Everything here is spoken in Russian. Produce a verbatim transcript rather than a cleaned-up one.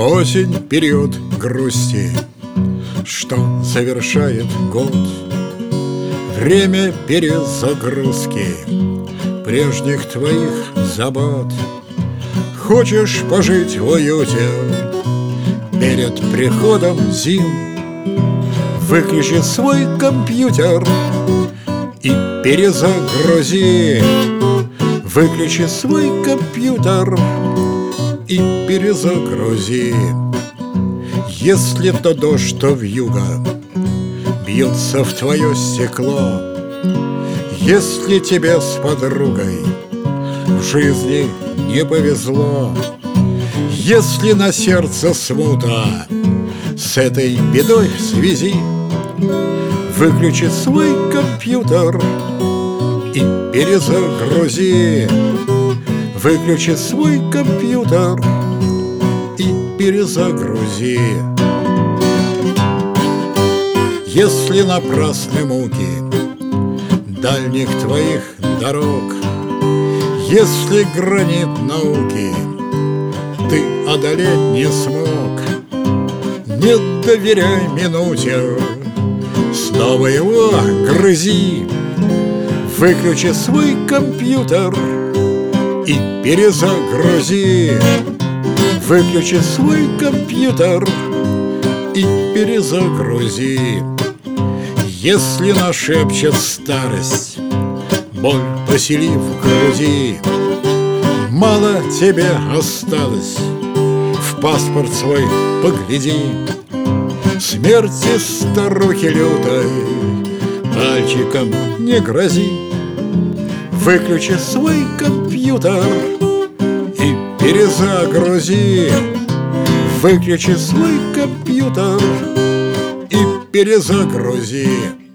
Осень — период грусти, что завершает год. Время перезагрузки прежних твоих забот. Хочешь пожить в уюте перед приходом зим? Выключи свой компьютер и перезагрузи. Выключи свой компьютер и перезагрузи. Если то дождь, то вьюга бьются в твое стекло, если тебе с подругой в жизни не повезло, если на сердце смута с этой бедой в связи, выключи свой компьютер и перезагрузи. Выключи свой компьютер и перезагрузи. Если напрасны муки дальних твоих дорог, если гранит науки ты одолеть не смог, не доверяй минуте, снова его грызи. Выключи свой компьютер и перезагрузи. Выключи свой компьютер и перезагрузи. Если нашепчет старость, боль поселив в груди, мало тебе осталось, в паспорт свой погляди. Смерти старухи лютой пальчиком не грози. Выключи свой компьютер и перезагрузи. Выключи свой компьютер и перезагрузи.